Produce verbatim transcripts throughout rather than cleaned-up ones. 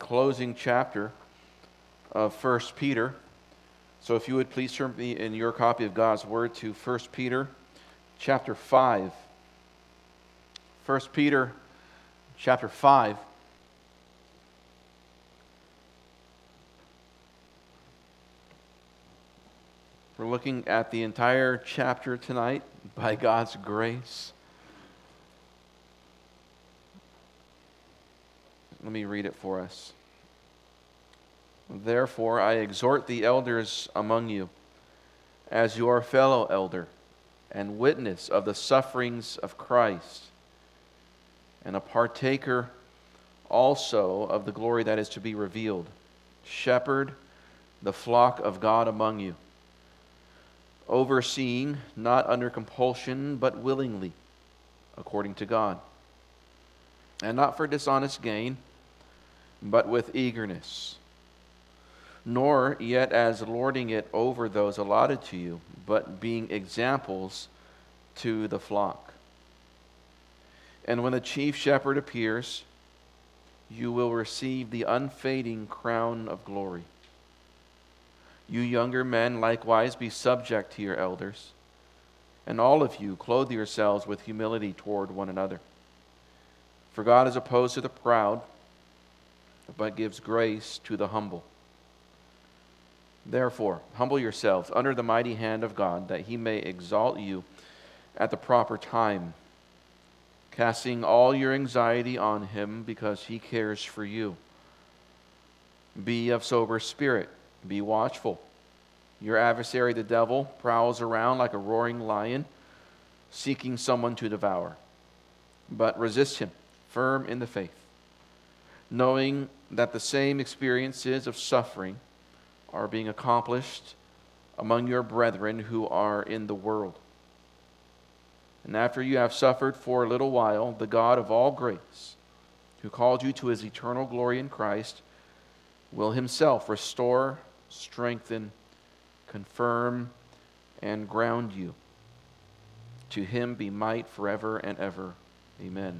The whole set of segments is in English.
closing chapter of First Peter. So if you would please turn me in your copy of God's Word to First Peter chapter five. First Peter chapter five. We're looking at the entire chapter tonight by God's grace. Let me read it for us. Therefore, I exhort the elders among you, as your fellow elder and witness of the sufferings of Christ, and a partaker also of the glory that is to be revealed. Shepherd the flock of God among you, overseeing, not under compulsion, but willingly, according to God, and not for dishonest gain, but with eagerness, nor yet as lording it over those allotted to you, but being examples to the flock. And when the chief shepherd appears, you will receive the unfading crown of glory. You younger men, likewise, be subject to your elders, and all of you clothe yourselves with humility toward one another. For God is opposed to the proud, but gives grace to the humble. Therefore, humble yourselves under the mighty hand of God, that he may exalt you at the proper time, casting all your anxiety on him, because he cares for you. Be of sober spirit. Be watchful. Your adversary, the devil, prowls around like a roaring lion, seeking someone to devour. But resist him, firm in the faith, knowing that the same experiences of suffering are being accomplished among your brethren who are in the world. And after you have suffered for a little while, the God of all grace, who called you to his eternal glory in Christ, will himself restore, strengthen, confirm, and ground you. To him be might forever and ever. Amen.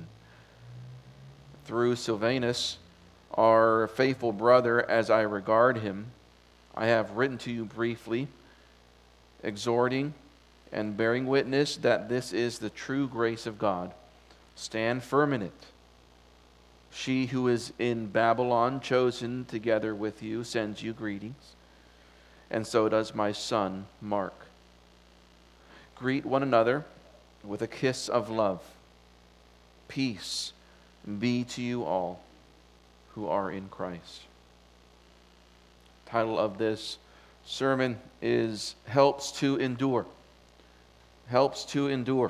Through Silvanus, our faithful brother, as I regard him, I have written to you briefly, exhorting and bearing witness that this is the true grace of God. Stand firm in it. She who is in Babylon, chosen together with you, sends you greetings, and so does my son, Mark. Greet one another with a kiss of love. Peace be to you all who are in Christ. The title of this sermon is Helps to Endure. Helps to Endure.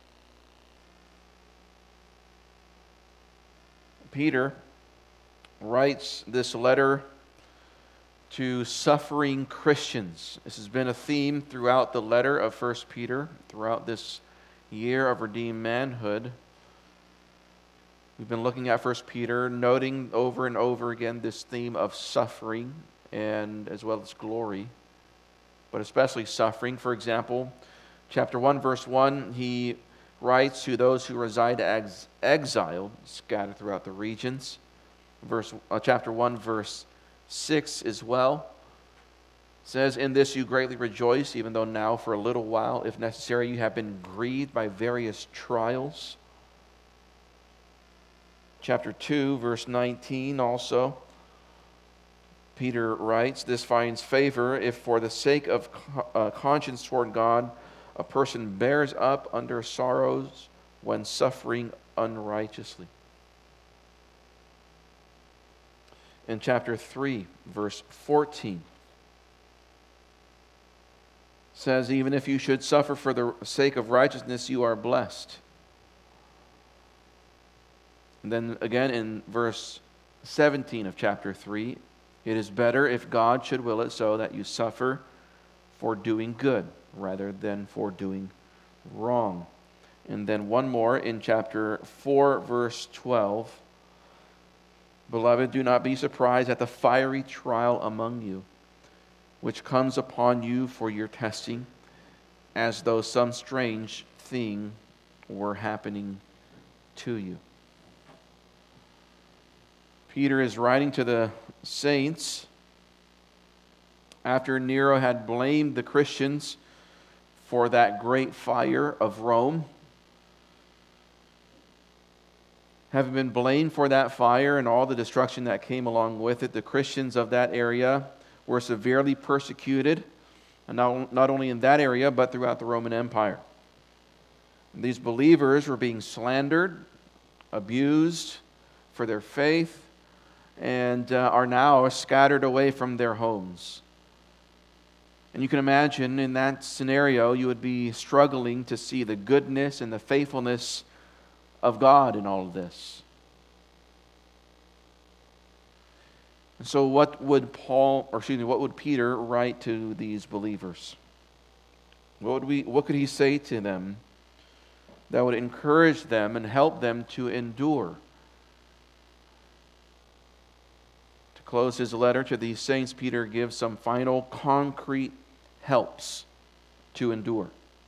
Peter writes this letter to suffering Christians. This has been a theme throughout the letter of First Peter, throughout this year of redeemed manhood. We've been looking at First Peter, noting over and over again this theme of suffering and as well as glory, but especially suffering. For example, chapter one, verse one, he writes to those who reside ex- exiled, scattered throughout the regions. Verse, uh, chapter one, verse six as well says, "In this you greatly rejoice, even though now for a little while, if necessary, you have been grieved by various trials." Chapter two, verse nineteen also, Peter writes, "This finds favor if for the sake of uh, conscience toward God, a person bears up under sorrows when suffering unrighteously." In chapter three, verse fourteen, says, "Even if you should suffer for the sake of righteousness, you are blessed." And then again in verse seventeen of chapter three, "It is better if God should will it so that you suffer for doing good rather than for doing wrong." And then one more in chapter four, verse twelve, "Beloved, do not be surprised at the fiery trial among you, which comes upon you for your testing, as though some strange thing were happening to you." Peter is writing to the saints after Nero had blamed the Christians for that great fire of Rome. Having been blamed for that fire and all the destruction that came along with it, the Christians of that area were severely persecuted, and not, not only in that area, but throughout the Roman Empire. These believers were being slandered, abused for their faith, and uh, are now scattered away from their homes. And you can imagine in that scenario, you would be struggling to see the goodness and the faithfulness of God in all of this. And so what would Paul, or excuse me, what would Peter write to these believers? What would we, what could he say to them that would encourage them and help them to endure? To close his letter to these saints, Peter gives some final concrete helps to endure.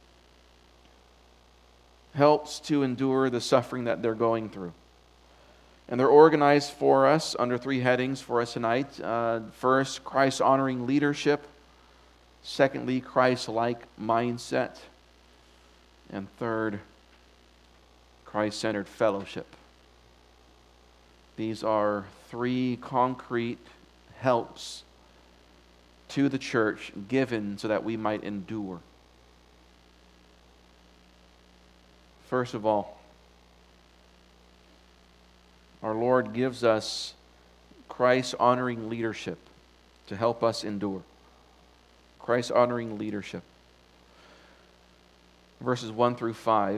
Helps to endure the suffering that they're going through. And they're organized for us under three headings for us tonight. Uh, first, Christ-honoring leadership. Secondly, Christ-like mindset. And third, Christ-centered fellowship. These are three concrete helps to the church given so that we might endure. First of all, our Lord gives us Christ-honoring leadership to help us endure. Christ-honoring leadership. Verses one through five,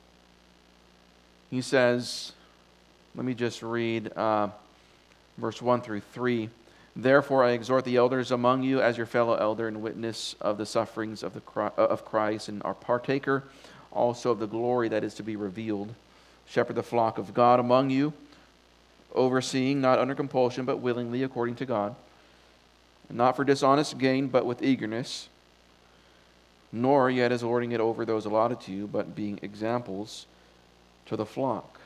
he says, let me just read uh, verse one through three. Therefore I exhort the elders among you as your fellow elder and witness of the sufferings of, the, of Christ, and are partaker also of the glory that is to be revealed. Shepherd the flock of God among you, overseeing, not under compulsion, but willingly, according to God, and not for dishonest gain, but with eagerness, nor yet as lording it over those allotted to you, but being examples to the flock.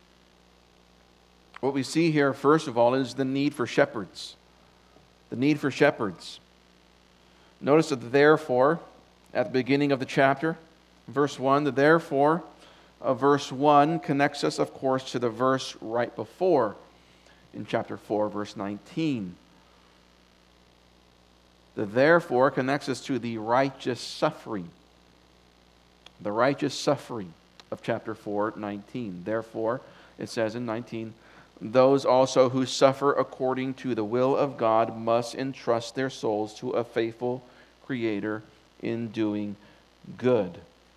What we see here, first of all, is the need for shepherds. The need for shepherds. Notice that therefore, at the beginning of the chapter, verse one, the therefore of verse one connects us, of course, to the verse right before in chapter four, verse nineteen. The therefore connects us to the righteous suffering. The righteous suffering of chapter four, nineteen. Therefore, it says in nineteen, those also who suffer according to the will of God must entrust their souls to a faithful Creator in doing good.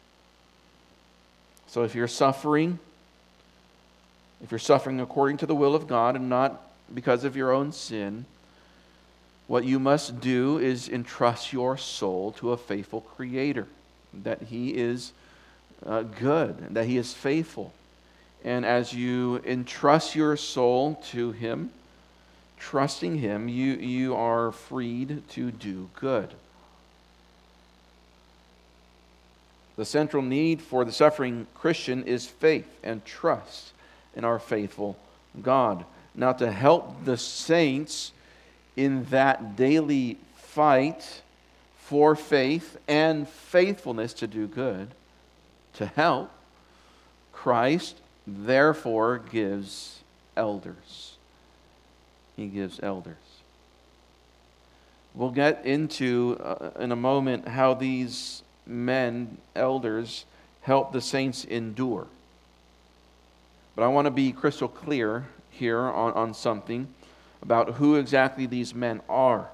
So if you're suffering, if you're suffering according to the will of God and not because of your own sin, what you must do is entrust your soul to a faithful Creator, that He is uh, good, that He is faithful. And as you entrust your soul to Him, trusting Him, you, you are freed to do good. The central need for the suffering Christian is faith and trust in our faithful God. Now, to help the saints in that daily fight for faith and faithfulness to do good, to help, Christ therefore gives elders. He gives elders. We'll get into uh, in a moment how these men, elders, help the saints endure. But I want to be crystal clear here on, on something about who exactly these men are.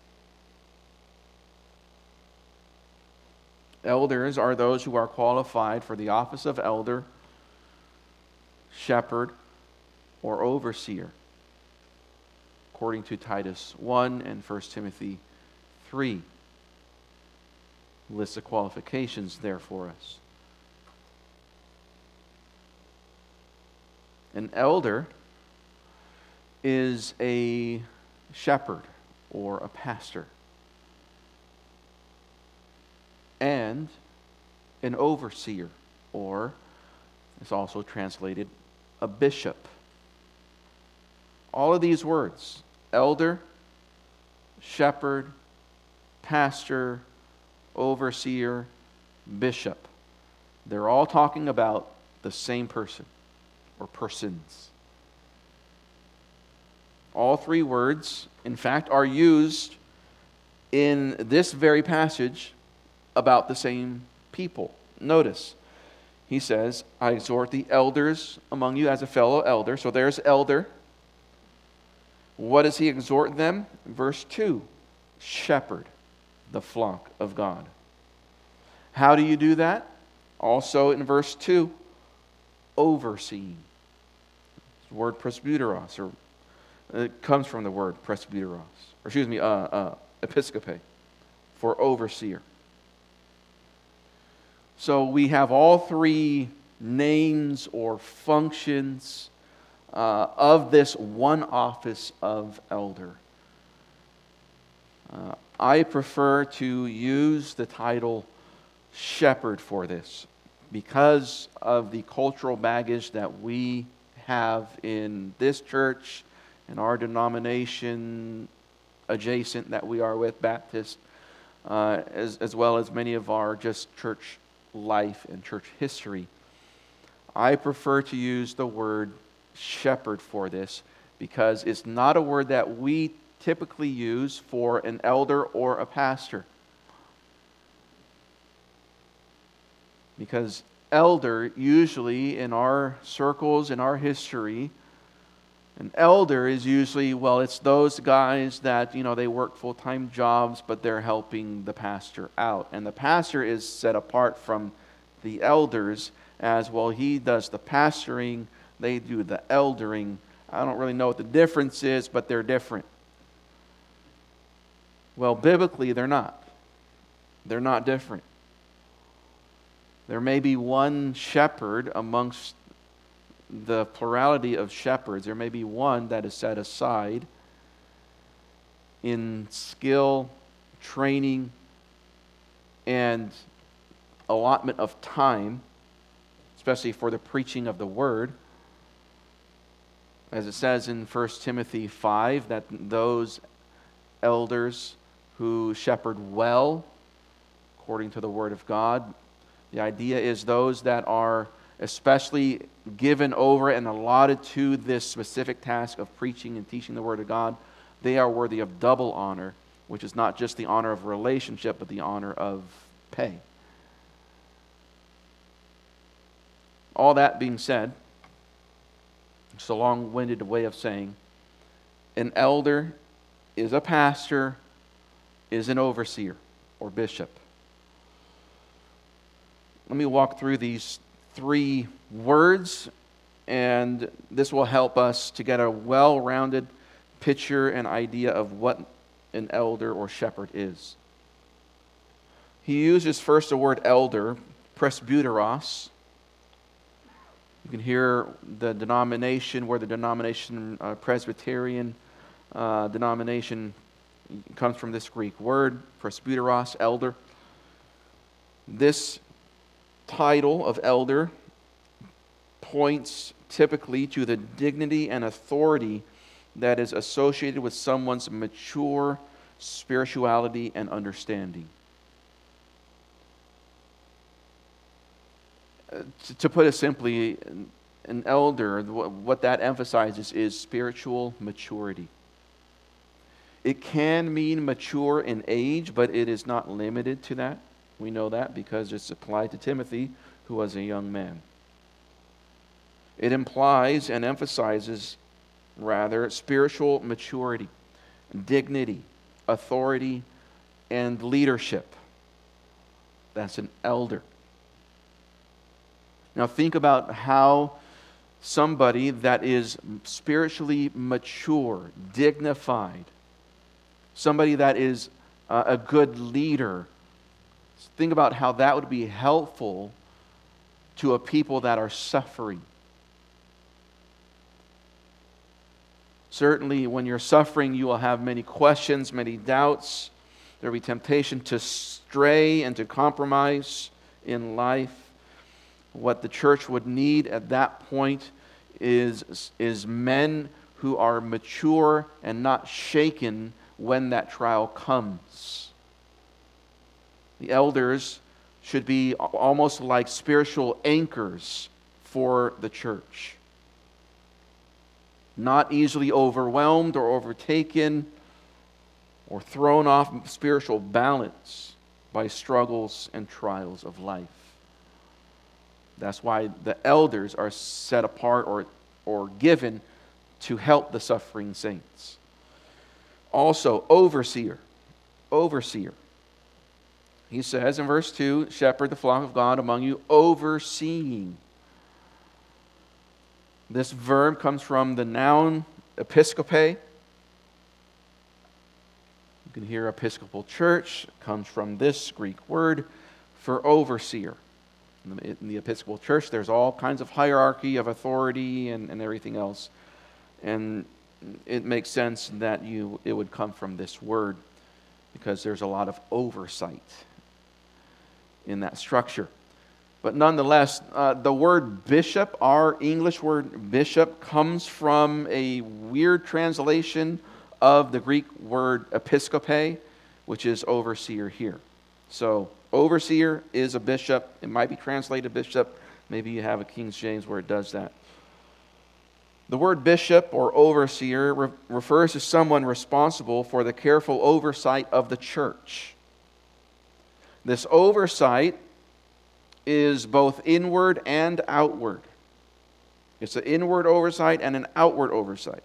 Elders are those who are qualified for the office of elder, shepherd, or overseer, according to Titus one and First Timothy three. Lists of qualifications there for us. An elder is a shepherd or a pastor, and an overseer, or it's also translated a bishop. All of these words, elder, shepherd, pastor, overseer, bishop, they're all talking about the same person or persons. All three words, in fact, are used in this very passage about the same people. Notice, he says, I exhort the elders among you as a fellow elder. So there's elder. What does he exhort them? Verse two, shepherd the flock of God. How do you do that? Also in verse two, overseeing. The word presbyteros, or it comes from the word presbyteros, or excuse me, uh, uh, episcope, for overseer. So we have all three names or functions uh, of this one office of elder. Uh, I prefer to use the title shepherd for this because of the cultural baggage that we have in this church, in our denomination adjacent that we are with, Baptist, uh, as, as well as many of our just church life and church history. I prefer to use the word shepherd for this because it's not a word that we typically use for an elder or a pastor. Because elder, usually in our circles, in our history, an elder is usually, well, it's those guys that, you know, they work full-time jobs, but they're helping the pastor out. And the pastor is set apart from the elders as, well, he does the pastoring, they do the eldering. I don't really know what the difference is, but they're different. Well, biblically, they're not. They're not different. There may be one shepherd amongst the plurality of shepherds. There may be one that is set aside in skill, training, and allotment of time, especially for the preaching of the word. As it says in First Timothy five, that those elders who shepherd well, according to the word of God, the idea is those that are especially given over and allotted to this specific task of preaching and teaching the Word of God, they are worthy of double honor, which is not just the honor of relationship, but the honor of pay. All that being said, it's a long-winded way of saying, an elder is a pastor, is an overseer or bishop. Let me walk through these three words, and this will help us to get a well-rounded picture and idea of what an elder or shepherd is. He uses first the word elder, presbyteros. You can hear the denomination, where the denomination uh, Presbyterian uh, denomination comes from this Greek word, presbyteros, elder. This title of elder points typically to the dignity and authority that is associated with someone's mature spirituality and understanding. Uh, to, to put it simply, an elder, what that emphasizes is spiritual maturity. It can mean mature in age, but it is not limited to that. We know that because it's applied to Timothy, who was a young man. It implies and emphasizes, rather, spiritual maturity, dignity, authority, and leadership. That's an elder. Now think about how somebody that is spiritually mature, dignified, somebody that is uh, a good leader, think about how that would be helpful to a people that are suffering. Certainly, when you're suffering, you will have many questions, many doubts. There will be temptation to stray and to compromise in life. What the church would need at that point is, is men who are mature and not shaken when that trial comes. The elders should be almost like spiritual anchors for the church. Not easily overwhelmed or overtaken or thrown off spiritual balance by struggles and trials of life. That's why the elders are set apart or, or given to help the suffering saints. Also, overseer. Overseer. He says in verse two, shepherd the flock of God among you, overseeing. This verb comes from the noun episcope. You can hear Episcopal Church. It comes from this Greek word for overseer. In the, in the Episcopal Church, there's all kinds of hierarchy of authority and, and everything else. And it makes sense that you it would come from this word because there's a lot of oversight in that structure. But nonetheless, uh, the word bishop, our English word bishop, comes from a weird translation of the Greek word episcope, which is overseer here. So, overseer is a bishop. It might be translated bishop. Maybe you have a King James where it does that. The word bishop or overseer re- refers to someone responsible for the careful oversight of the church. This oversight is both inward and outward. It's an inward oversight and an outward oversight.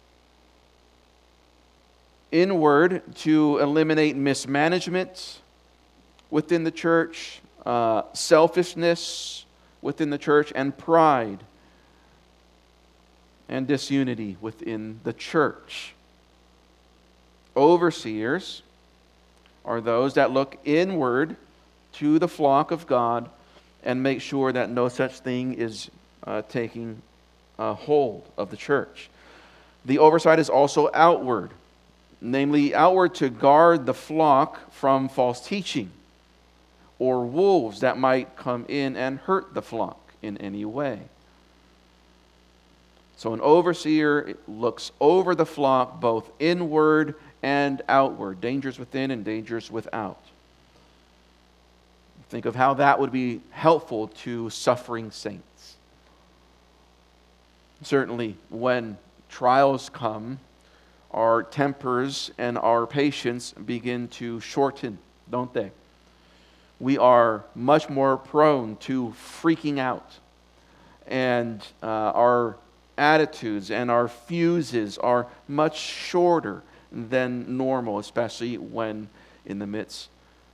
Inward, to eliminate mismanagement within the church, uh, selfishness within the church, and pride and disunity within the church. Overseers are those that look inward to the flock of God and make sure that no such thing is uh, taking uh, hold of the church. The oversight is also outward, namely outward to guard the flock from false teaching or wolves that might come in and hurt the flock in any way. So an overseer looks over the flock both inward and outward, dangers within and dangers without. Think of how that would be helpful to suffering saints. Certainly, when trials come, our tempers and our patience begin to shorten, don't they? We are much more prone to freaking out, and uh, our attitudes and our fuses are much shorter than normal, especially when in the midst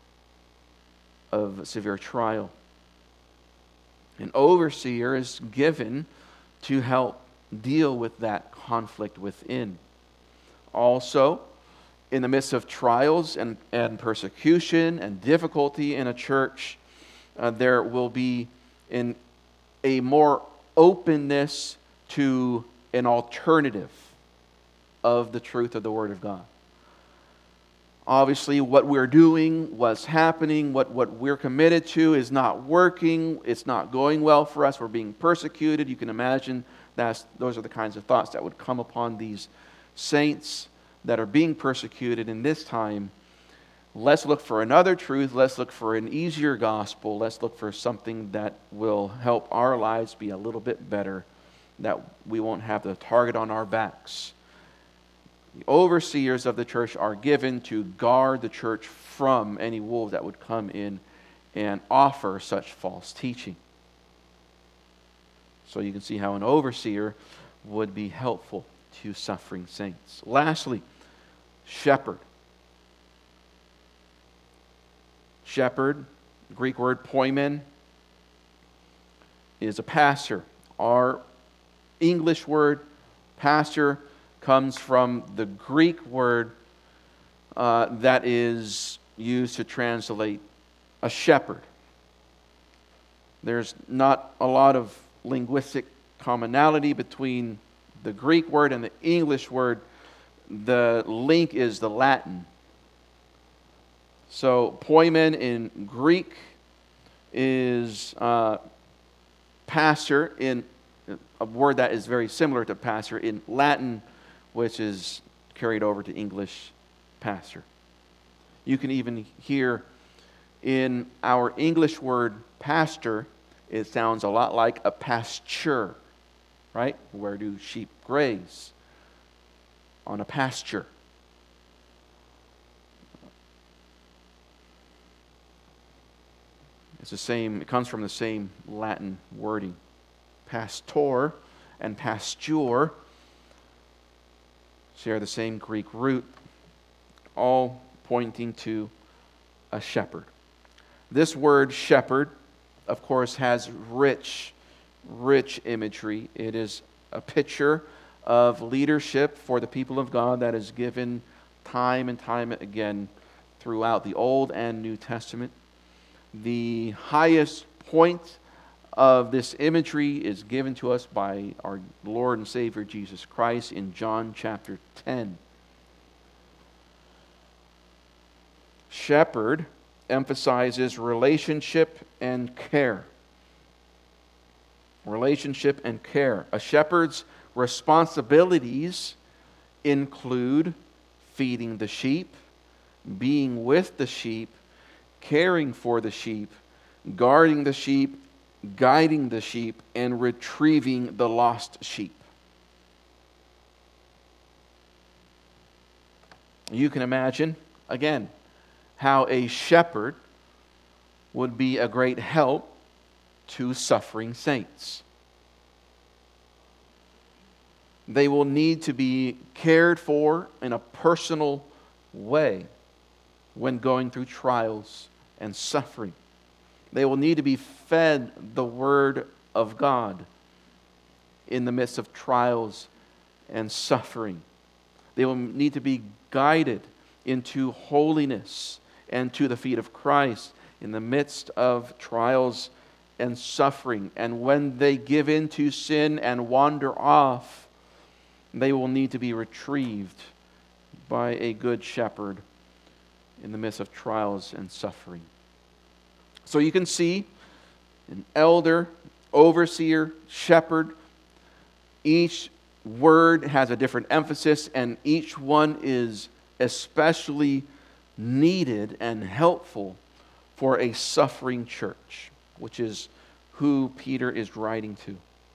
of severe trial. An overseer is given to help deal with that conflict within. Also, in the midst of trials and, and persecution and difficulty in a church, uh, there will be in a more openness to an alternative of the truth of the Word of God. Obviously, what we're doing, what's happening, what, what we're committed to is not working. It's not going well for us. We're being persecuted. You can imagine that's, those are the kinds of thoughts that would come upon these saints that are being persecuted in this time. Let's look for another truth. Let's look for an easier gospel. Let's look for something that will help our lives be a little bit better, that we won't have the target on our backs. The overseers of the church are given to guard the church from any wolves that would come in and offer such false teaching. So you can see how an overseer would be helpful to suffering saints. Lastly, shepherd. Shepherd, Greek word poimen, is a pastor. Our English word pastor comes from the Greek word uh, that is used to translate a shepherd. There's not a lot of linguistic commonality between the Greek word and the English word. The link is the Latin. So poimen in Greek is uh, pastor, in a word that is very similar to pastor. In Latin, which is carried over to English pastor. You can even hear in our English word pastor, it sounds a lot like a pasture, right? Where do sheep graze? On a pasture. It's the same, it comes from the same Latin wording. Pastor and pasture share the same Greek root, all pointing to a shepherd. This word shepherd, of course, has rich, rich imagery. It is a picture of leadership for the people of God that is given time and time again throughout the Old and New Testament. The highest point of this imagery is given to us by our Lord and Savior Jesus Christ in John chapter ten. Shepherd emphasizes relationship and care. Relationship and care. A shepherd's responsibilities include feeding the sheep, being with the sheep, caring for the sheep, guarding the sheep, guiding the sheep, and retrieving the lost sheep. You can imagine, again, how a shepherd would be a great help to suffering saints. They will need to be cared for in a personal way when going through trials and suffering. They will need to be fed the Word of God in the midst of trials and suffering. They will need to be guided into holiness and to the feet of Christ in the midst of trials and suffering. And when they give in to sin and wander off, they will need to be retrieved by a good shepherd in the midst of trials and suffering. So you can see an elder, overseer, shepherd. Each word has a different emphasis, and each one is especially needed and helpful for a suffering church, which is who Peter is writing to.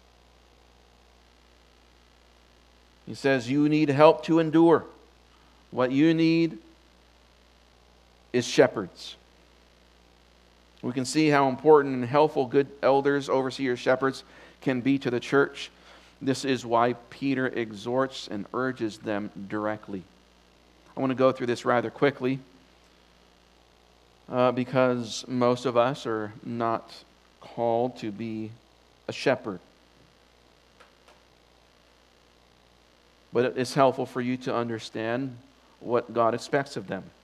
He says, you need help to endure. What you need is shepherds. We can see how important and helpful good elders, overseers, shepherds can be to the church. This is why Peter exhorts and urges them directly. I want to go through this rather quickly uh, because most of us are not called to be a shepherd. But it's helpful for you to understand what God expects of them.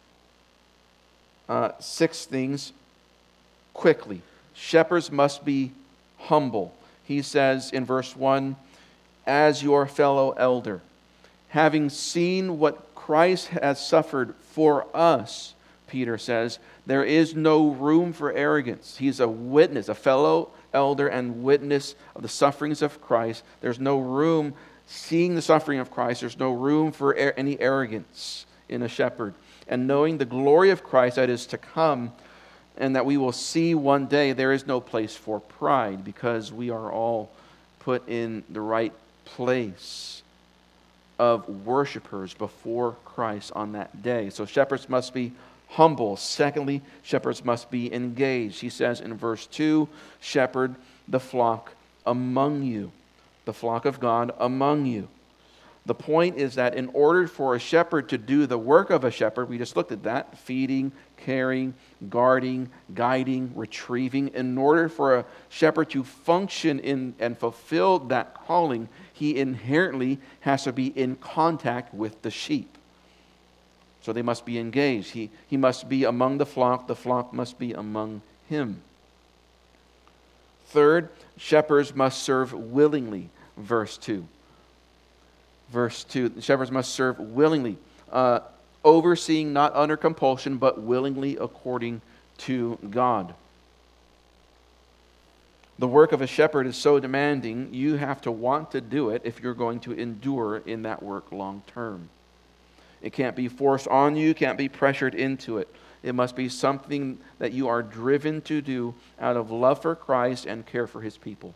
Uh, six things quickly. Shepherds must be humble. He says in verse one, as your fellow elder, having seen what Christ has suffered for us, Peter says, there is no room for arrogance. He's a witness, a fellow elder and witness of the sufferings of Christ. There's no room, seeing the suffering of Christ, there's no room for any arrogance in a shepherd. And knowing the glory of Christ that is to come, and that we will see one day, there is no place for pride because we are all put in the right place of worshipers before Christ on that day. So shepherds must be humble. Secondly, shepherds must be engaged. He says in verse two, shepherd the flock among you, the flock of God among you. The point is that in order for a shepherd to do the work of a shepherd, we just looked at that, feeding, caring, guarding, guiding, retrieving. In order for a shepherd to function in and fulfill that calling, he inherently has to be in contact with the sheep. So they must be engaged. He, he must be among the flock. The flock must be among him. Third, shepherds must serve willingly, verse two. Verse two, the shepherds must serve willingly, uh, overseeing not under compulsion, but willingly according to God. The work of a shepherd is so demanding, you have to want to do it if you're going to endure in that work long term. It can't be forced on you, can't be pressured into it. It must be something that you are driven to do out of love for Christ and care for His people.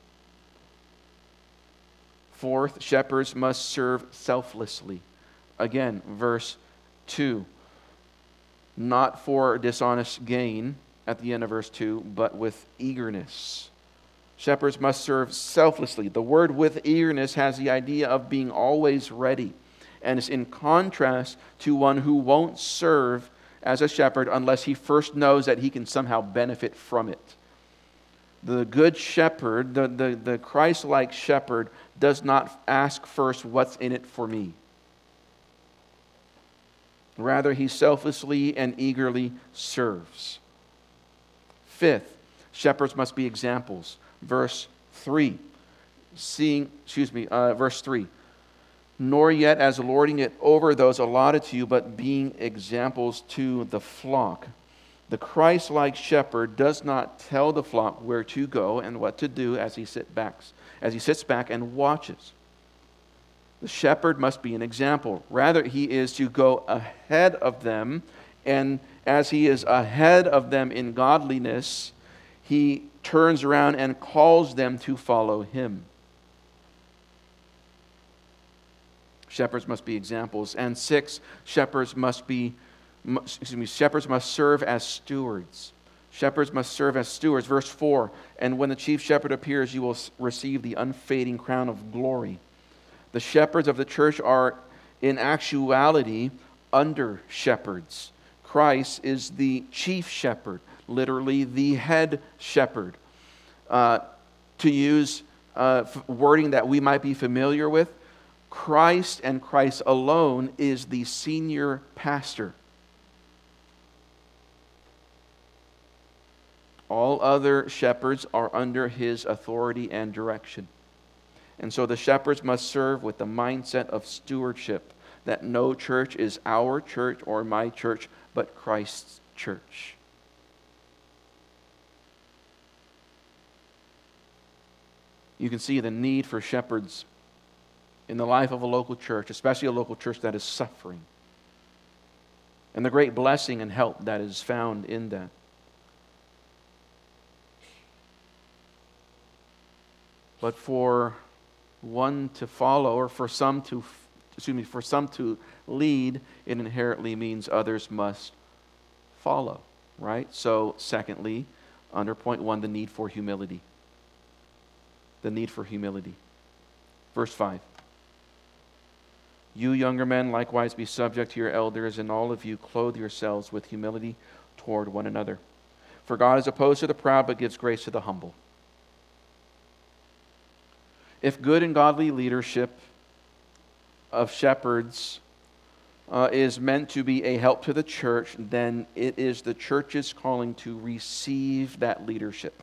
Fourth, shepherds must serve selflessly. Again, verse two. Not for dishonest gain, at the end of verse two, but with eagerness. Shepherds must serve selflessly. The word with eagerness has the idea of being always ready, and is in contrast to one who won't serve as a shepherd unless he first knows that he can somehow benefit from it. The good shepherd, the, the, the Christ-like shepherd, does not ask first, what's in it for me? Rather, he selflessly and eagerly serves. Fifth, shepherds must be examples. Verse three, seeing, excuse me, uh, verse three. Nor yet as lording it over those allotted to you, but being examples to the flock. The Christ-like shepherd does not tell the flock where to go and what to do as he sit back, as he sits back and watches. The shepherd must be an example. Rather, he is to go ahead of them, and as he is ahead of them in godliness, he turns around and calls them to follow him. Shepherds must be examples. And six, shepherds must be, excuse me, shepherds must serve as stewards. Shepherds must serve as stewards. Verse four, and when the chief shepherd appears, you will receive the unfading crown of glory. The shepherds of the church are in actuality under shepherds. Christ is the chief shepherd, literally the head shepherd. Uh, to use uh, wording that we might be familiar with, Christ and Christ alone is the senior pastor. All other shepherds are under his authority and direction. And so the shepherds must serve with the mindset of stewardship, that no church is our church or my church, but Christ's church. You can see the need for shepherds in the life of a local church, especially a local church that is suffering, and the great blessing and help that is found in that. But for one to follow, or for some to, excuse me, for some to lead, it inherently means others must follow, right? So, secondly, under point one, the need for humility. The need for humility. Verse five. You younger men likewise be subject to your elders, and all of you clothe yourselves with humility toward one another. For God is opposed to the proud, but gives grace to the humble. If good and godly leadership of shepherds uh, is meant to be a help to the church, then it is the church's calling to receive that leadership.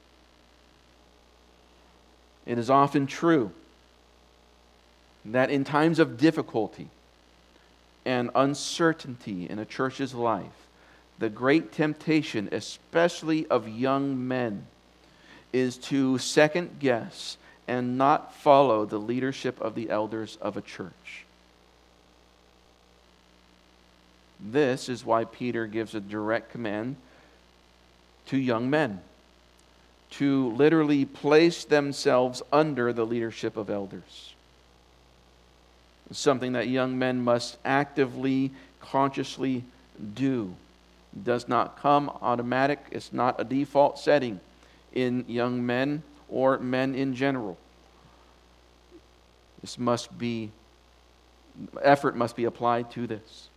It is often true that in times of difficulty and uncertainty in a church's life, the great temptation, especially of young men, is to second guess and not follow the leadership of the elders of a church. This is why Peter gives a direct command to young men to literally place themselves under the leadership of elders. It's something that young men must actively, consciously do. It does not come automatic. It's not a default setting in young men or men in general. This must be, effort must be applied to this.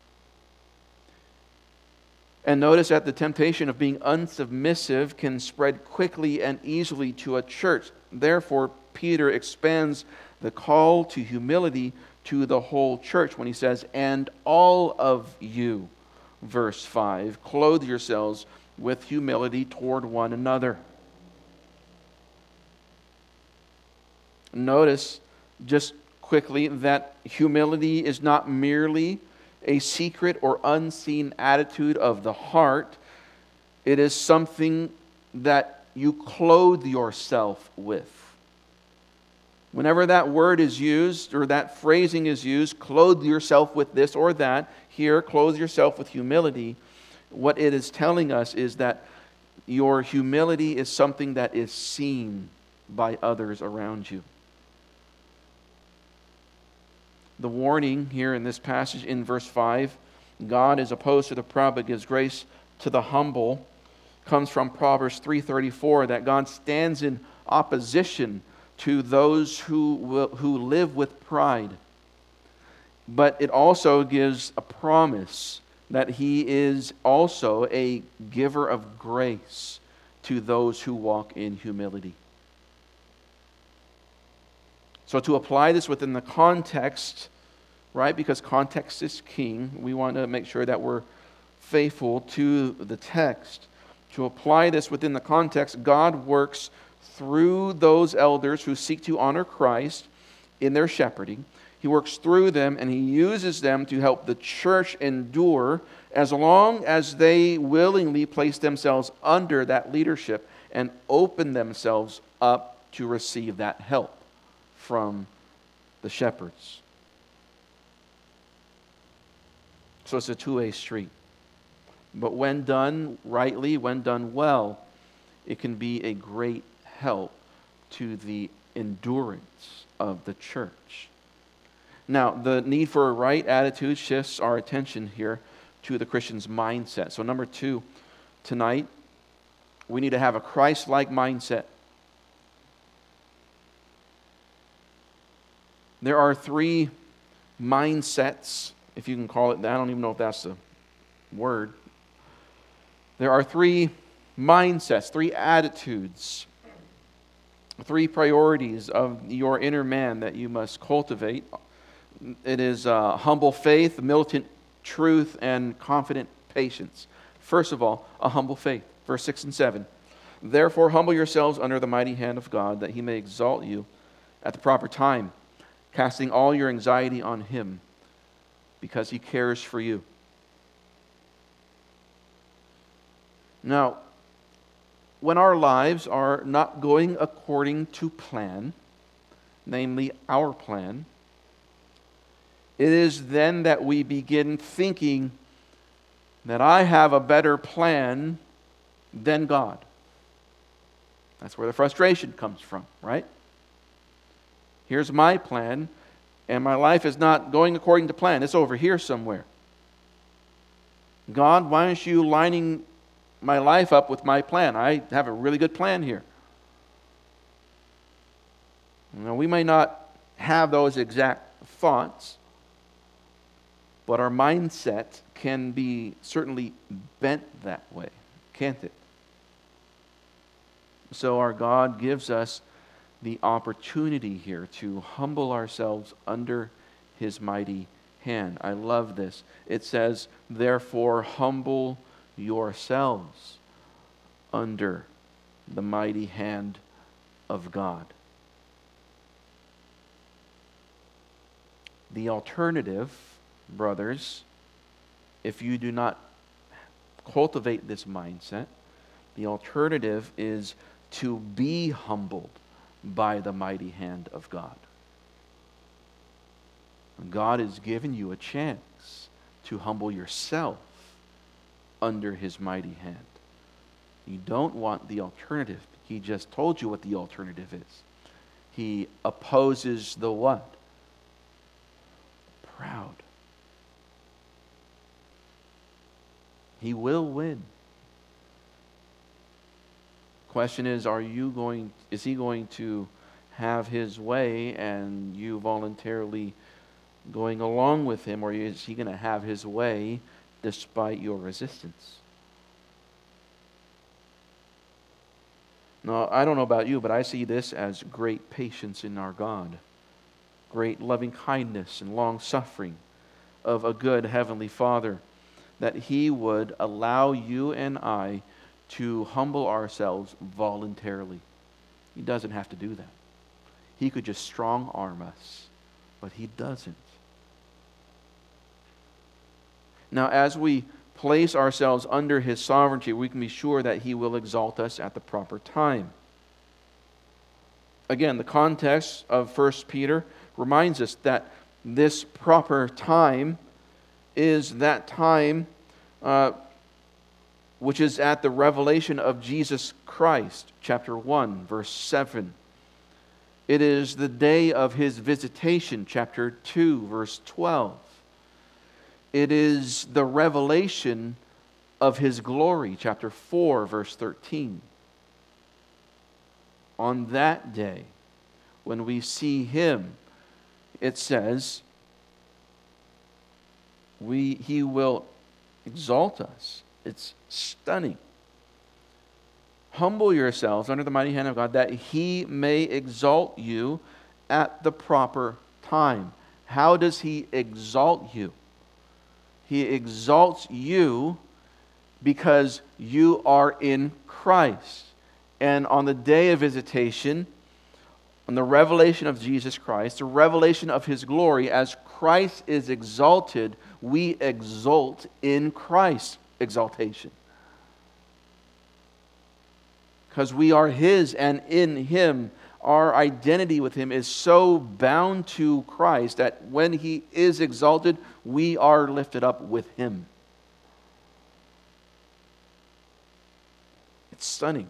And notice that the temptation of being unsubmissive can spread quickly and easily to a church. Therefore, Peter expands the call to humility to the whole church when he says, and all of you, verse five, clothe yourselves with humility toward one another. Notice just quickly that humility is not merely a secret or unseen attitude of the heart. It is something that you clothe yourself with. Whenever that word is used or that phrasing is used, clothe yourself with this or that, here, clothe yourself with humility, what it is telling us is that your humility is something that is seen by others around you. The warning here in this passage in verse five, God is opposed to the proud but gives grace to the humble, comes from Proverbs three thirty-four, that God stands in opposition to those who will, who live with pride. But it also gives a promise that He is also a giver of grace to those who walk in humility. So to apply this within the context, right, because context is king, we want to make sure that we're faithful to the text. To apply this within the context, God works through those elders who seek to honor Christ in their shepherding. He works through them and He uses them to help the church endure as long as they willingly place themselves under that leadership and open themselves up to receive that help from the shepherds. So it's a two-way street. But when done rightly, when done well, it can be a great help to the endurance of the church. Now, the need for a right attitude shifts our attention here to the Christian's mindset. So number two, tonight, we need to have a Christ-like mindset. There are three mindsets, if you can call it that. I don't even know if that's the word. There are three mindsets, three attitudes, three priorities of your inner man that you must cultivate. It is uh, humble faith, militant truth, and confident patience. First of all, a humble faith. Verse six and seven. Therefore, humble yourselves under the mighty hand of God, that He may exalt you at the proper time, casting all your anxiety on Him, because He cares for you. Now, when our lives are not going according to plan, namely our plan, it is then that we begin thinking that I have a better plan than God. That's where the frustration comes from, right? Here's my plan, and my life is not going according to plan. It's over here somewhere. God, why aren't you lining my life up with my plan? I have a really good plan here. Now, we may not have those exact thoughts, but our mindset can be certainly bent that way, can't it? So our God gives us the opportunity here to humble ourselves under His mighty hand. I love this. It says, therefore, humble yourselves under the mighty hand of God. The alternative, brothers, if you do not cultivate this mindset, the alternative is to be humbled by the mighty hand of God. God has given you a chance to humble yourself under His mighty hand. You don't want the alternative. He just told you what the alternative is. He opposes the what? Proud. He will win. Question is, are you going, is He going to have His way and you voluntarily going along with Him, or is He going to have His way despite your resistance? Now, I don't know about you, but I see this as great patience in our God, great loving kindness and long suffering of a good Heavenly Father, that He would allow you and I to humble ourselves voluntarily. He doesn't have to do that. He could just strong arm us, but He doesn't. Now, as we place ourselves under His sovereignty, we can be sure that He will exalt us at the proper time. Again, the context of First Peter reminds us that this proper time is that time uh, which is at the revelation of Jesus Christ, chapter one, verse seven. It is the day of His visitation, chapter two, verse twelve. It is the revelation of His glory, chapter four, verse thirteen. On that day, when we see Him, it says, we, He will exalt us. It's stunning. Humble yourselves under the mighty hand of God, that He may exalt you at the proper time. How does He exalt you? He exalts you because you are in Christ. And on the day of visitation, on the revelation of Jesus Christ, the revelation of His glory, as Christ is exalted, we exult in Christ's exaltation. Because we are His, and in Him, our identity with Him is so bound to Christ that when He is exalted, we are lifted up with Him. It's stunning.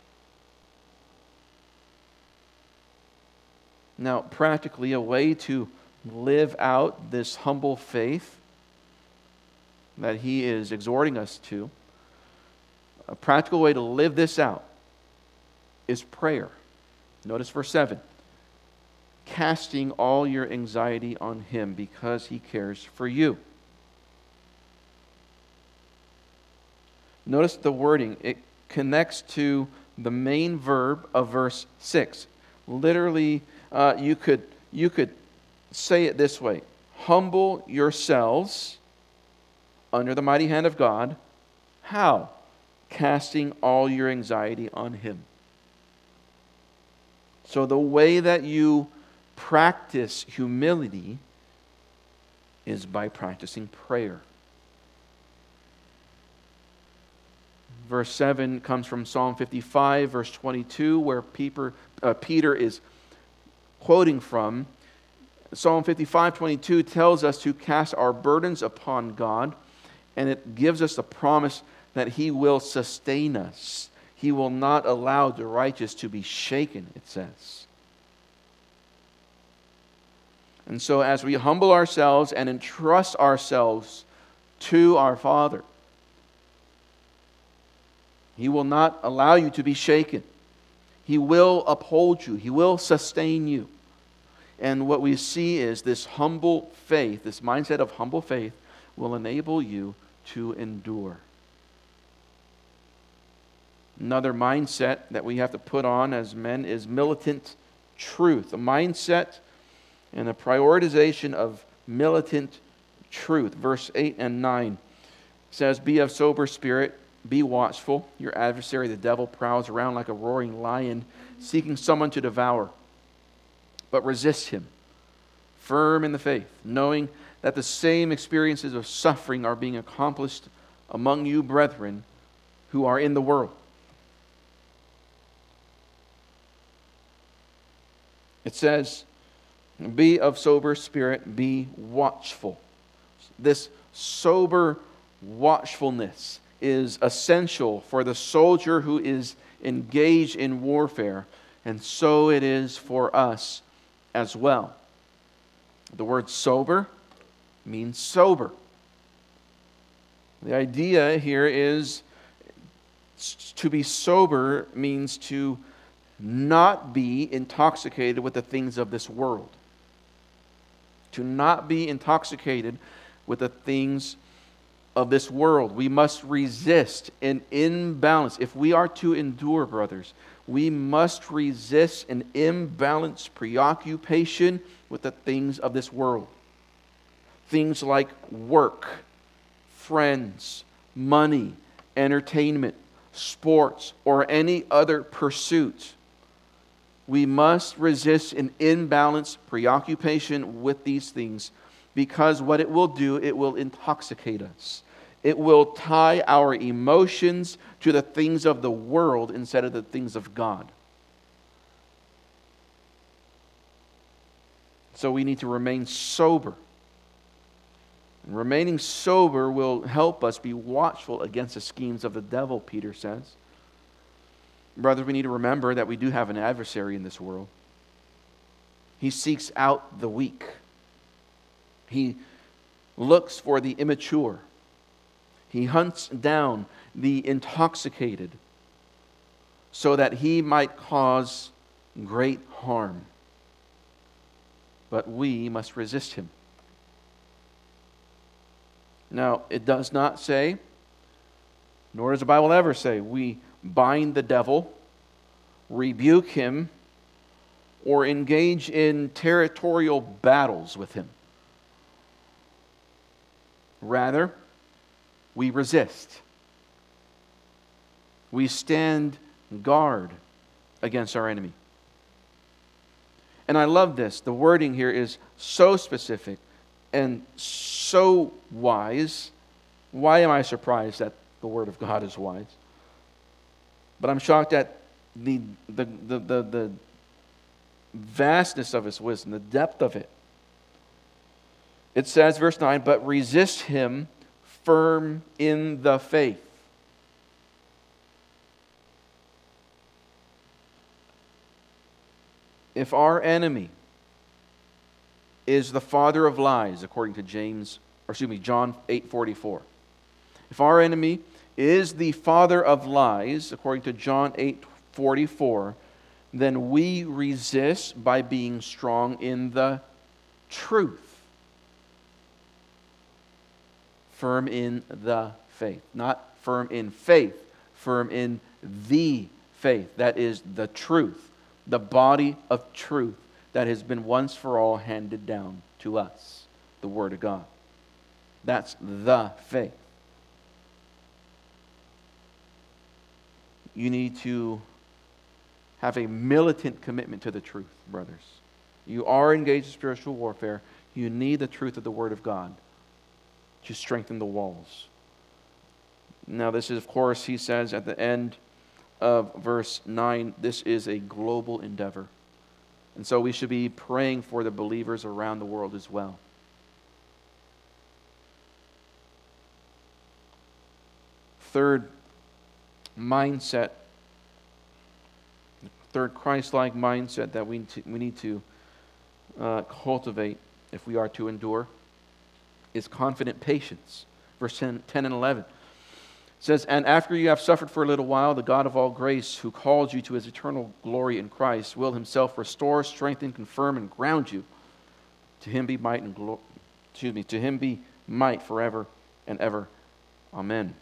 Now, practically, a way to live out this humble faith that He is exhorting us to, a practical way to live this out is prayer. Notice verse seven. Casting all your anxiety on Him because He cares for you. Notice the wording. It connects to the main verb of verse six. Literally, uh, you could you could say it this way. Humble yourselves under the mighty hand of God. How? Casting all your anxiety on Him. So the way that you practice humility is by practicing prayer. Verse seven comes from Psalm fifty-five, verse twenty-two, where Peter, uh, Peter is quoting from. Psalm fifty-five, twenty-two tells us to cast our burdens upon God, and it gives us the promise that He will sustain us. He will not allow the righteous to be shaken, it says. And so as we humble ourselves and entrust ourselves to our Father, He will not allow you to be shaken. He will uphold you. He will sustain you. And what we see is this humble faith, this mindset of humble faith, will enable you to endure. Another mindset that we have to put on as men is militant truth. A mindset and a prioritization of militant truth. Verse eight and nine says, Be of sober spirit, be watchful. Your adversary, the devil, prowls around like a roaring lion, seeking someone to devour. But resist him, firm in the faith, knowing that the same experiences of suffering are being accomplished among you, brethren, who are in the world. It says, be of sober spirit, be watchful. This sober watchfulness is essential for the soldier who is engaged in warfare, and so it is for us as well. The word sober means sober. The idea here is to be sober means to not be intoxicated with the things of this world. To not be intoxicated with the things of this world. We must resist an imbalance. If we are to endure, brothers, we must resist an imbalanced preoccupation with the things of this world. Things like work, friends, money, entertainment, sports, or any other pursuit. We must resist an imbalanced preoccupation with these things, because what it will do, it will intoxicate us. It will tie our emotions to the things of the world instead of the things of God. So we need to remain sober. And remaining sober will help us be watchful against the schemes of the devil, Peter says. Brothers, we need to remember that we do have an adversary in this world. He seeks out the weak. He looks for the immature. He hunts down the intoxicated so that he might cause great harm. But we must resist him. Now, it does not say, nor does the Bible ever say, we bind the devil, rebuke him, or engage in territorial battles with him. Rather, we resist. We stand guard against our enemy. And I love this. The wording here is so specific and so wise. Why am I surprised that the Word of God is wise? But I'm shocked at the, the, the, the, the vastness of His wisdom, the depth of it. It says, verse nine, but resist him firm in the faith. If our enemy is the father of lies, according to James, or excuse me, John eight forty-four. If our enemy is the father of lies, according to John eight forty-four, then we resist by being strong in the truth. Firm in the faith. Not firm in faith, firm in the faith. That is the truth, the body of truth that has been once for all handed down to us, the Word of God. That's the faith. You need to have a militant commitment to the truth, brothers. You are engaged in spiritual warfare. You need the truth of the Word of God to strengthen the walls. Now this is, of course, he says at the end of verse nine, this is a global endeavor. And so we should be praying for the believers around the world as well. Third mindset, third Christ-like mindset that we, to, we need to uh, cultivate if we are to endure is confident patience. Verse ten, ten and eleven. It says, and after you have suffered for a little while, the God of all grace, who called you to His eternal glory in Christ, will Himself restore, strengthen, confirm, and ground you. To Him be might and glory. Excuse me. To Him be might forever and ever. Amen.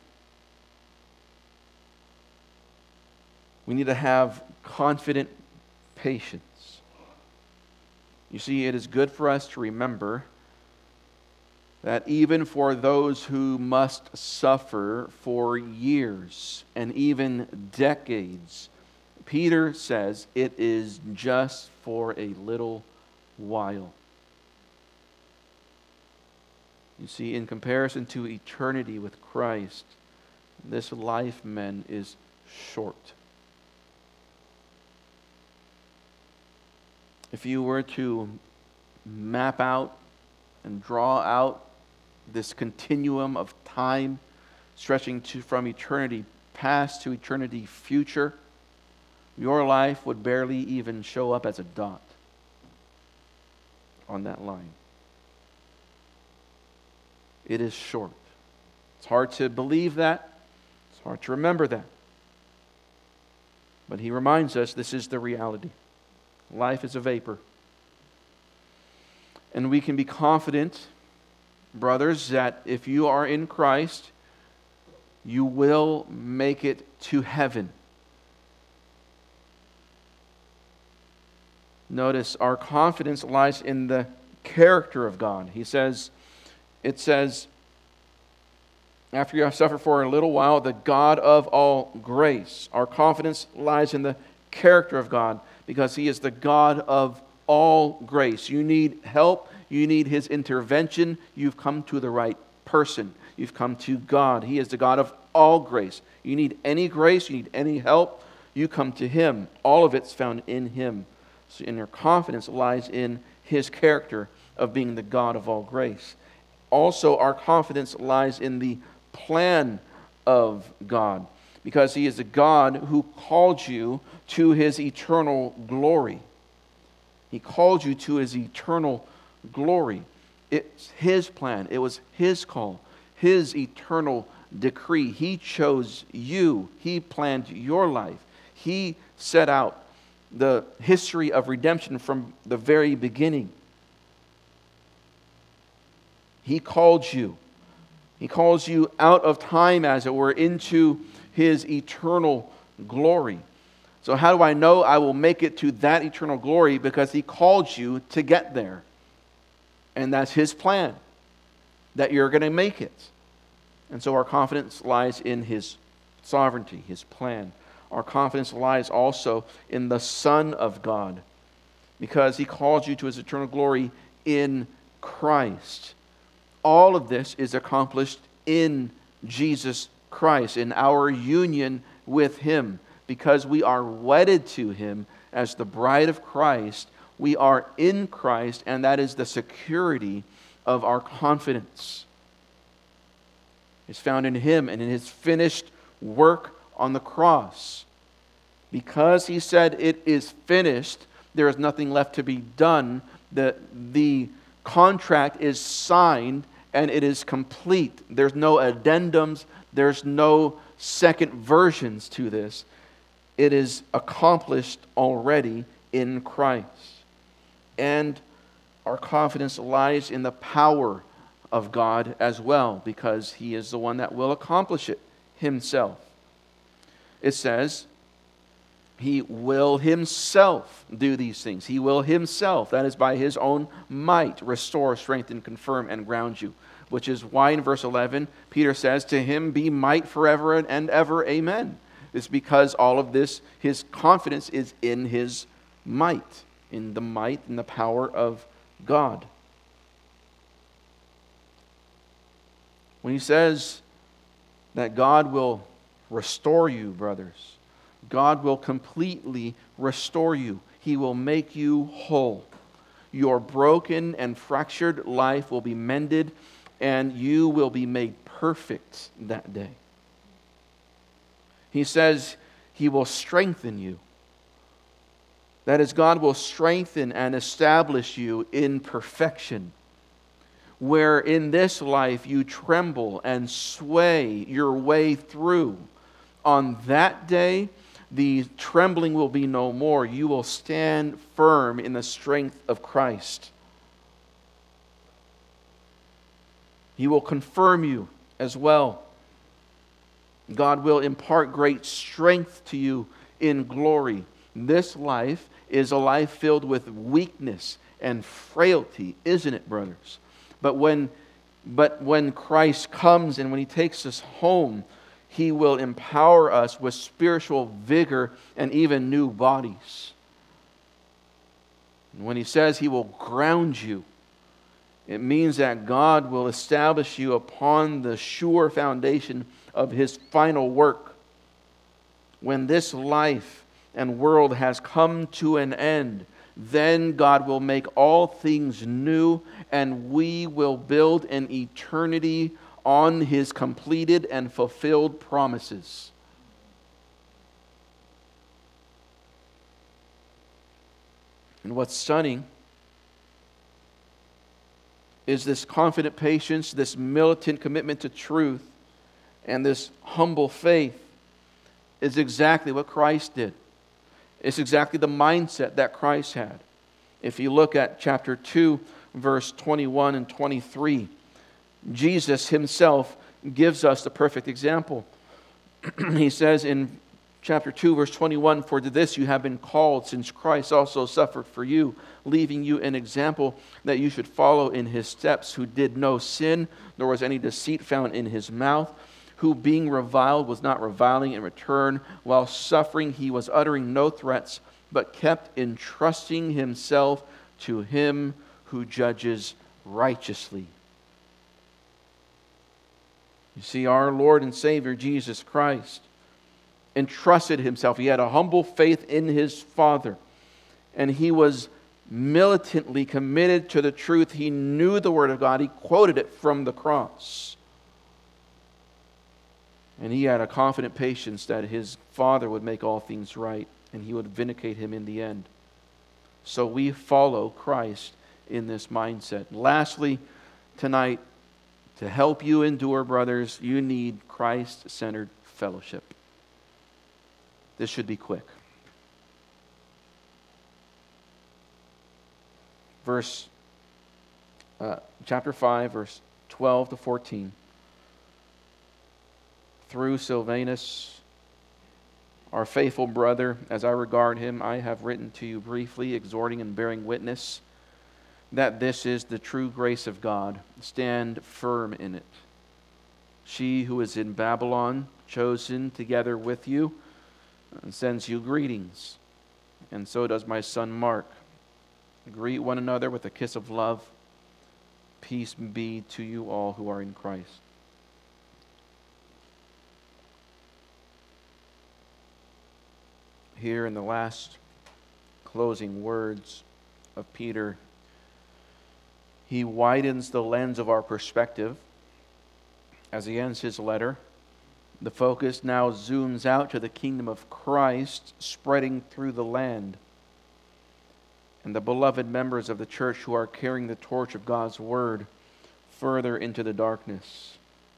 We need to have confident patience. You see, it is good for us to remember that even for those who must suffer for years and even decades, Peter says it is just for a little while. You see, in comparison to eternity with Christ, this life, men, is short. If you were to map out and draw out this continuum of time stretching to from eternity past to eternity future, your life would barely even show up as a dot on that line. It is short. It's hard to believe that. It's hard to remember that. But he reminds us this is the reality. Life is a vapor. And we can be confident, brothers, that if you are in Christ, you will make it to heaven. Notice our confidence lies in the character of God. He says, it says, after you have suffered for a little while, the God of all grace. Our confidence lies in the character of God because He is the God of all grace. You need help. You need His intervention. You've come to the right person. You've come to God. He is the God of all grace. You need any grace, you need any help, you come to Him. All of it's found in Him. So, and your confidence lies in His character of being the God of all grace. Also, our confidence lies in the plan of God, because He is the God who called you to His eternal glory. He called you to His eternal glory. It's His plan. It was His call, His eternal decree. He chose you. He planned your life. He set out the history of redemption from the very beginning. He called you. He calls you out of time, as it were, into His eternal glory. So how do I know I will make it to that eternal glory? Because He called you to get there. And that's His plan, that you're going to make it. And so our confidence lies in His sovereignty, His plan. Our confidence lies also in the Son of God, because He called you to His eternal glory in Christ. All of this is accomplished in Jesus Christ, in our union with Him. Because we are wedded to Him as the bride of Christ, we are in Christ, and that is the security of our confidence. It's found in Him and in His finished work on the cross. Because He said it is finished, there is nothing left to be done. The, the contract is signed and it is complete. There's no addendums. There's no second versions to this. It is accomplished already in Christ. And our confidence lies in the power of God as well, because He is the one that will accomplish it Himself. It says, He will Himself do these things. He will Himself, that is by His own might, restore, strengthen, confirm, and ground you. Which is why in verse eleven, Peter says, to Him be might forever and ever, amen. It's because all of this, his confidence is in His might, in the might and the power of God. When he says that God will restore you, brothers, God will completely restore you. He will make you whole. Your broken and fractured life will be mended, and you will be made perfect that day. He says He will strengthen you. That is, God will strengthen and establish you in perfection. Where in this life you tremble and sway your way through, on that day the trembling will be no more. You will stand firm in the strength of Christ. He will confirm you as well. God will impart great strength to you in glory. This life is a life filled with weakness and frailty, isn't it, brothers? But when, but when Christ comes and when He takes us home, He will empower us with spiritual vigor and even new bodies. And when He says He will ground you, it means that God will establish you upon the sure foundation of His final work. When this life and world has come to an end, then God will make all things new, and we will build an eternity on His completed and fulfilled promises. And what's stunning is this confident patience, this militant commitment to truth, and this humble faith is exactly what Christ did. It's exactly the mindset that Christ had. If you look at chapter two, verse twenty-one and twenty-three, Jesus Himself gives us the perfect example. He says in chapter two, verse twenty-one, for to this you have been called, since Christ also suffered for you, leaving you an example that you should follow in His steps, who did no sin, nor was any deceit found in His mouth, who being reviled was not reviling in return, while suffering He was uttering no threats, but kept entrusting Himself to Him who judges righteously. You see, our Lord and Savior, Jesus Christ, entrusted himself. He had a humble faith in his Father, and he was militantly committed to the truth. He knew the Word of God. He quoted it from the cross. And he had a confident patience that his Father would make all things right, and he would vindicate him in the end. So we follow Christ in this mindset. Lastly, tonight, to help you endure, brothers, you need Christ-centered fellowship. This should be quick. Verse, uh, chapter five, verse twelve to fourteen. Through Silvanus, our faithful brother, as I regard him, I have written to you briefly, exhorting and bearing witness that this is the true grace of God. Stand firm in it. She who is in Babylon, chosen together with you, sends you greetings, and so does my son Mark. Greet one another with a kiss of love. Peace be to you all who are in Christ. Here in the last closing words of Peter, he widens the lens of our perspective as he ends his letter. The focus now zooms out to the kingdom of Christ spreading through the land, and the beloved members of the church who are carrying the torch of God's word further into the darkness.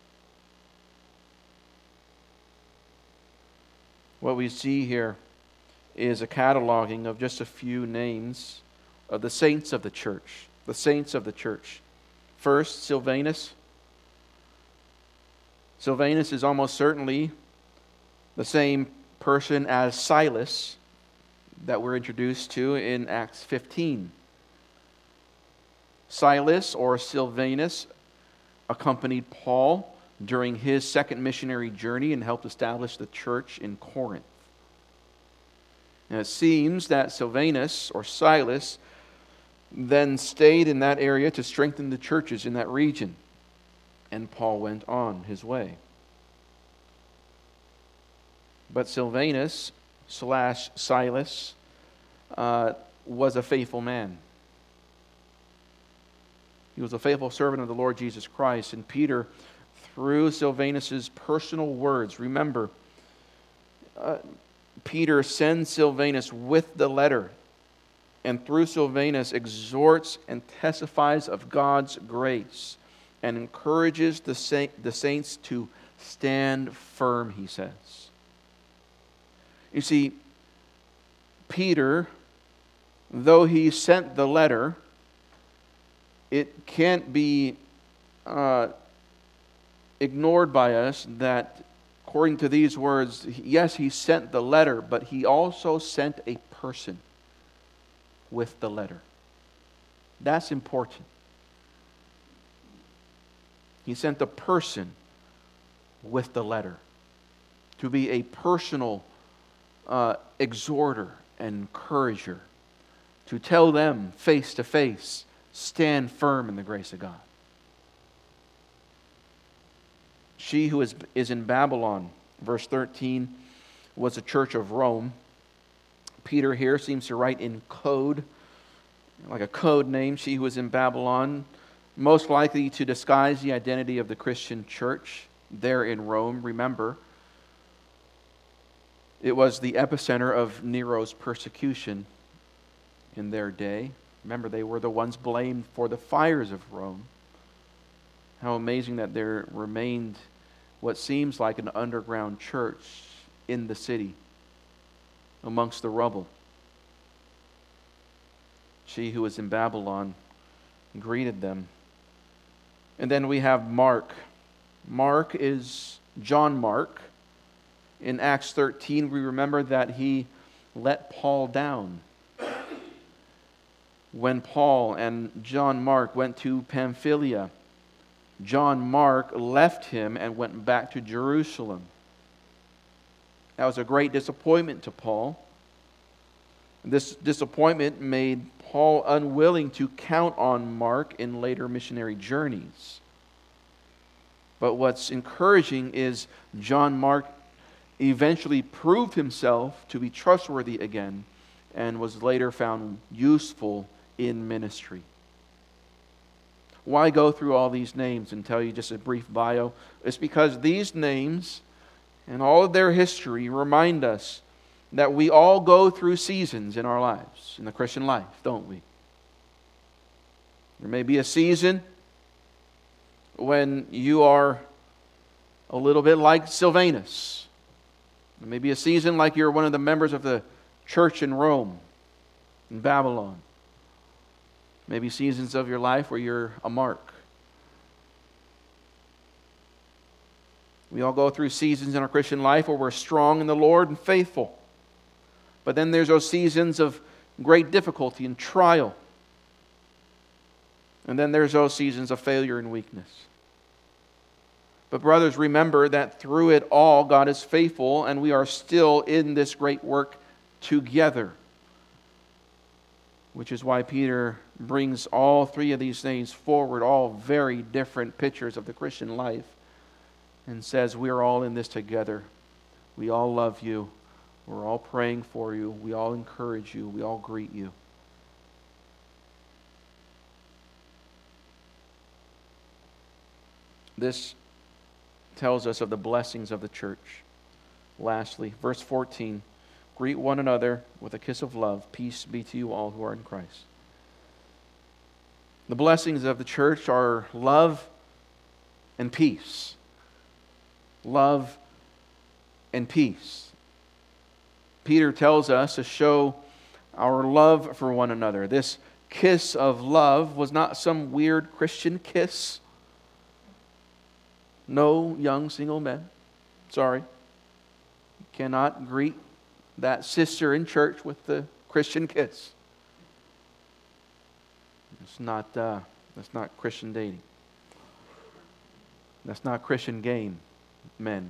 What we see here is a cataloging of just a few names of the saints of the church. The saints of the church. First, Silvanus. Silvanus is almost certainly the same person as Silas that we're introduced to in Acts fifteen. Silas, or Silvanus, accompanied Paul during his second missionary journey and helped establish the church in Corinth. And it seems that Silvanus, or Silas, then stayed in that area to strengthen the churches in that region. And Paul went on his way. But Silvanus slash Silas uh, was a faithful man. He was a faithful servant of the Lord Jesus Christ. And Peter, through Silvanus' personal words, remember, uh, Peter sends Silvanus with the letter, and through Silvanus exhorts and testifies of God's grace and encourages the saint, the saints to stand firm, he says. You see, Peter, though he sent the letter, it can't be uh, ignored by us that according to these words, yes, he sent the letter, but he also sent a person with the letter. That's important. He sent a person with the letter to be a personal uh, exhorter and encourager, to tell them face to face, stand firm in the grace of God. She who is, is in Babylon, verse thirteen, was a church of Rome. Peter here seems to write in code, like a code name. She who was in Babylon, most likely to disguise the identity of the Christian church there in Rome. Remember, it was the epicenter of Nero's persecution in their day. Remember, they were the ones blamed for the fires of Rome. How amazing that there remained what seems like an underground church in the city, amongst the rubble. She who was in Babylon greeted them. And then we have Mark. Mark is John Mark. In Acts thirteen, we remember that he let Paul down. When Paul and John Mark went to Pamphylia, John Mark left him and went back to Jerusalem. That was a great disappointment to Paul. This disappointment made Paul unwilling to count on Mark in later missionary journeys. But what's encouraging is John Mark eventually proved himself to be trustworthy again and was later found useful in ministry. Why go through all these names and tell you just a brief bio? It's because these names and all of their history remind us that we all go through seasons in our lives, in the Christian life, don't we? There may be a season when you are a little bit like Silvanus. There may be a season like you're one of the members of the church in Rome, in Babylon. Maybe seasons of your life where you're a Mark. We all go through seasons in our Christian life where we're strong in the Lord and faithful. But then there's those seasons of great difficulty and trial. And then there's those seasons of failure and weakness. But brothers, remember that through it all, God is faithful, and we are still in this great work together. Which is why Peter brings all three of these things forward, all very different pictures of the Christian life, and says we're all in this together. We all love you. We're all praying for you. We all encourage you. We all greet you. This tells us of the blessings of the church. Lastly, verse fourteen. Greet one another with a kiss of love. Peace be to you all who are in Christ. The blessings of the church are love and peace. Love and peace. Peter tells us to show our love for one another. This kiss of love was not some weird Christian kiss. No young single men. Sorry. You cannot greet that sister in church with the Christian kiss. It's not, uh, that's not Christian dating. That's not Christian game, men.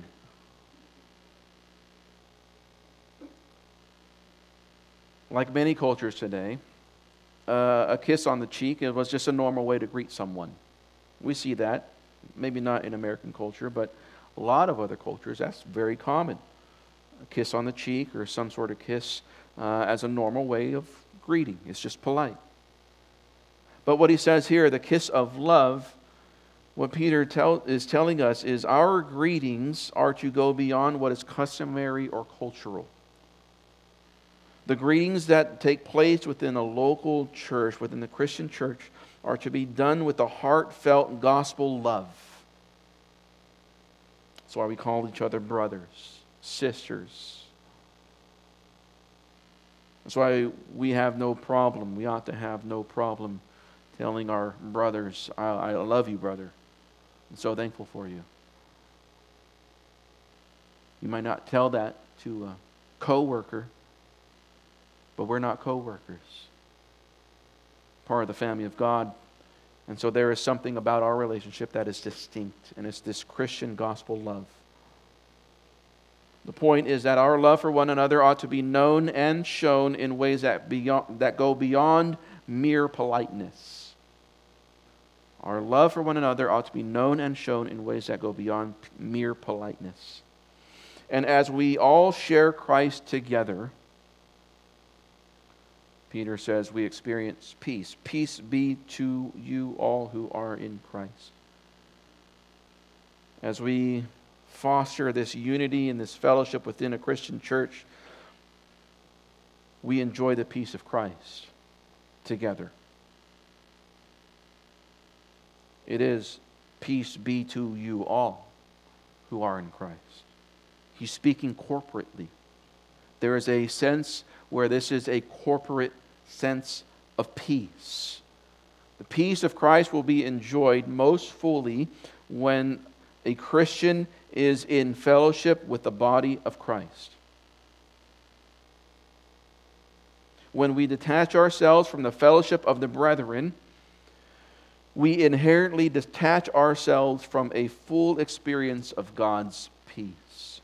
Like many cultures today, uh, a kiss on the cheek, it was just a normal way to greet someone. We see that, maybe not in American culture, but a lot of other cultures, that's very common. A kiss on the cheek or some sort of kiss uh, as a normal way of greeting. It's just polite. But what he says here, the kiss of love, what Peter tell, is telling us is our greetings are to go beyond what is customary or cultural. The greetings that take place within a local church, within the Christian church, are to be done with a heartfelt gospel love. That's why we call each other brothers, sisters. That's why we have no problem, we ought to have no problem telling our brothers, I, I love you, brother. I'm so thankful for you. You might not tell that to a co-worker, but we're not co-workers. Part of the family of God. And so there is something about our relationship that is distinct, and it's this Christian gospel love. The point is that our love for one another ought to be known and shown in ways that beyond, that go beyond mere politeness. Our love for one another ought to be known and shown in ways that go beyond mere politeness. And as we all share Christ together, Peter says we experience peace. Peace be to you all who are in Christ. As we foster this unity and this fellowship within a Christian church, we enjoy the peace of Christ together. It is peace be to you all who are in Christ. He's speaking corporately. There is a sense where this is a corporate sense of peace. The peace of Christ will be enjoyed most fully when a Christian is in fellowship with the body of Christ. When we detach ourselves from the fellowship of the brethren, we inherently detach ourselves from a full experience of God's peace.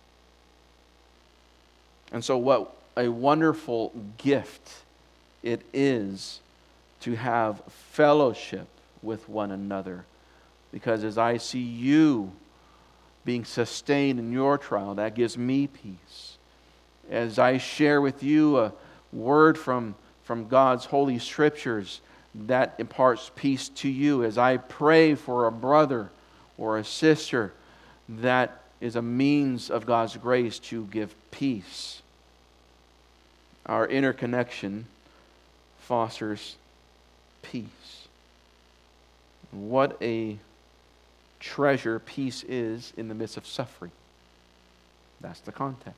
And so what a wonderful gift it is to have fellowship with one another, Because as I see you being sustained in your trial, that gives me peace. As I share with you a word from, from God's holy scriptures, that imparts peace to you. As I pray for a brother or a sister, that is a means of God's grace to give peace. Our interconnection fosters peace. What a treasure peace is in the midst of suffering. That's the context.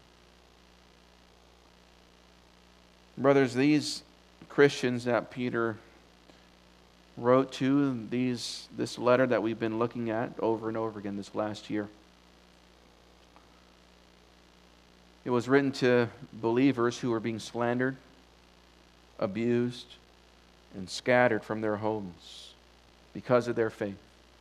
Brothers, these Christians that Peter wrote to, these this letter that we've been looking at over and over again this last year, it was written to believers who were being slandered, abused, and scattered from their homes because of their faith.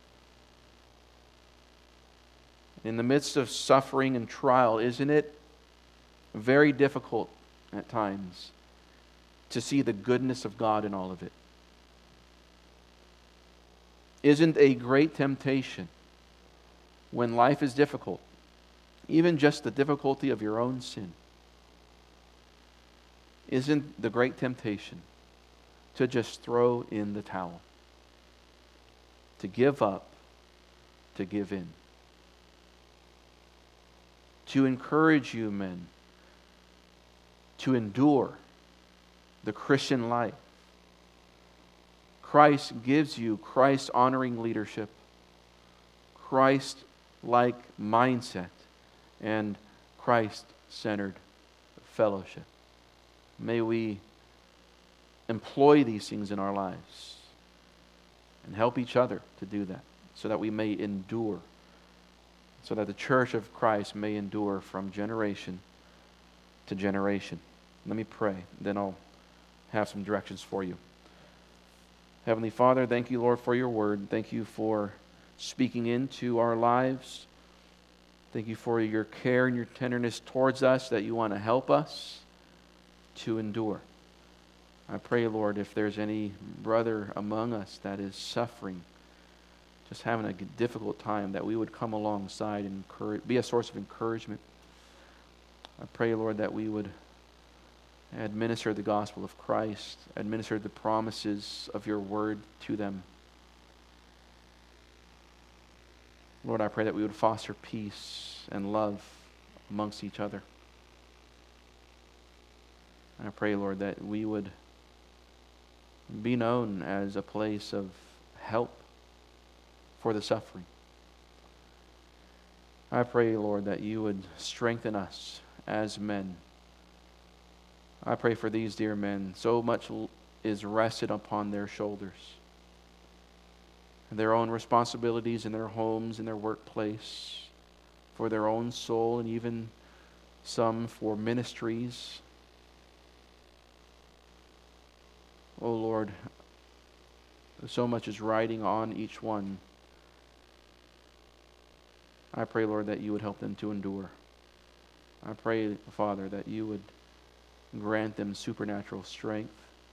In the midst of suffering and trial, isn't it very difficult at times to see the goodness of God in all of it? Isn't a great temptation when life is difficult, even just the difficulty of your own sin, isn't the great temptation to just throw in the towel, to give up, to give in? To encourage you, men, to endure the Christian life. Christ gives you Christ-honoring leadership, Christ-like mindset, and Christ-centered fellowship. May we employ these things in our lives and help each other to do that so that we may endure, so that the church of Christ may endure from generation to generation. Let me pray, then I'll have some directions for you. Heavenly Father, thank you, Lord, for your word. Thank you for speaking into our lives. Thank you for your care and your tenderness towards us, that you want to help us to endure. I pray, Lord, if there's any brother among us that is suffering, just having a difficult time, that we would come alongside and encourage, be a source of encouragement. I pray, Lord, that we would administer the gospel of Christ, administer the promises of your word to them. Lord, I pray that we would foster peace and love amongst each other. I pray, Lord, that we would be known as a place of help for the suffering. I pray, Lord, that you would strengthen us as men. I pray for these dear men. So much is rested upon their shoulders. Their own responsibilities in their homes, in their workplace, for their own soul, and even some for ministries. Oh Lord, so much is riding on each one. I pray, Lord, that you would help them to endure. I pray, Father, that you would grant them supernatural strength.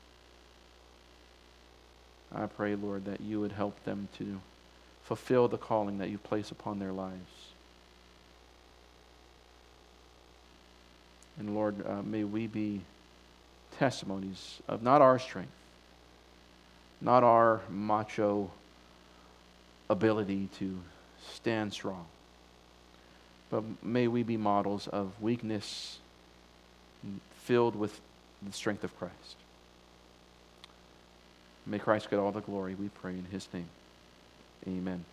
I pray, Lord, that you would help them to fulfill the calling that you place upon their lives. And Lord, uh, may we be testimonies of not our strength, not our macho ability to stand strong, but may we be models of weakness filled with the strength of Christ. May Christ get all the glory, we pray in his name. Amen.